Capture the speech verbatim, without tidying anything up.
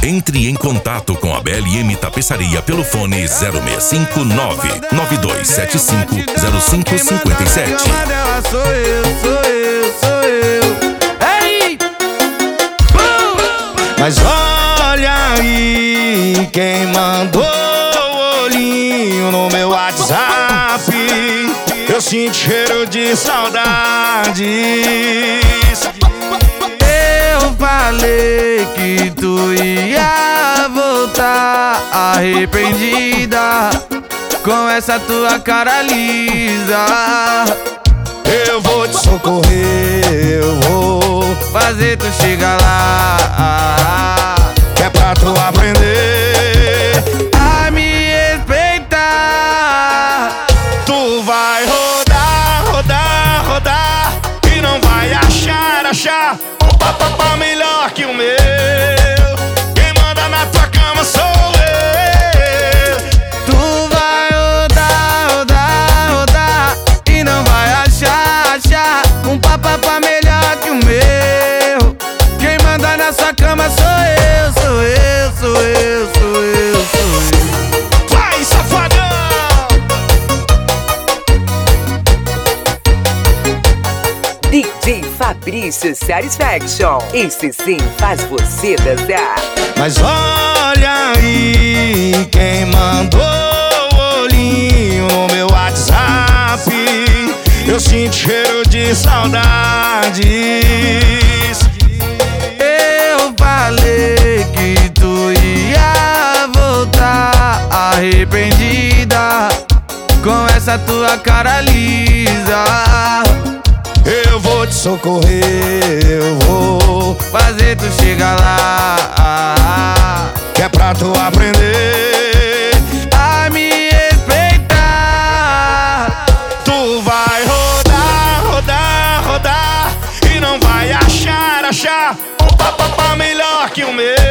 Entre em contato com a B L M Tapeçaria pelo fone zero seis cinco nove nove dois sete cinco zero cinco cinco sete. Sou eu, sou eu, sou eu. Ei! Mas olha aí quem mandou o olhinho no meu WhatsApp. Eu sinto cheiro de saudades. Eu falei que tu ia voltar arrependida com essa tua cara lisa. Eu vou te socorrer, eu vou fazer tu chegar lá, que é pra tu aprender a me respeitar. Tu vai rodar, rodar, rodar e não vai achar, achar um papapá melhor que o meu. Quem manda na tua cama sou eu. Tu vai rodar, rodar, rodar e não vai achar, achar um papapá melhor que o meu. Quem manda na sua cama sou eu, sou eu, sou eu, sou eu, sou eu. Vai, safadão! D J Fabrício Satisfaction, esse sim faz você dançar. Mas olha aí quem mandou o olhinho no meu WhatsApp. Eu sinto cheiro de saudades. Eu falei que tu ia voltar arrependida com essa tua cara lisa. Eu vou te socorrer, eu vou fazer tu chegar lá, que é pra tu aprender a me respeitar. Tu vai rodar, rodar, rodar e não vai achar, achar um papapá melhor que o meu.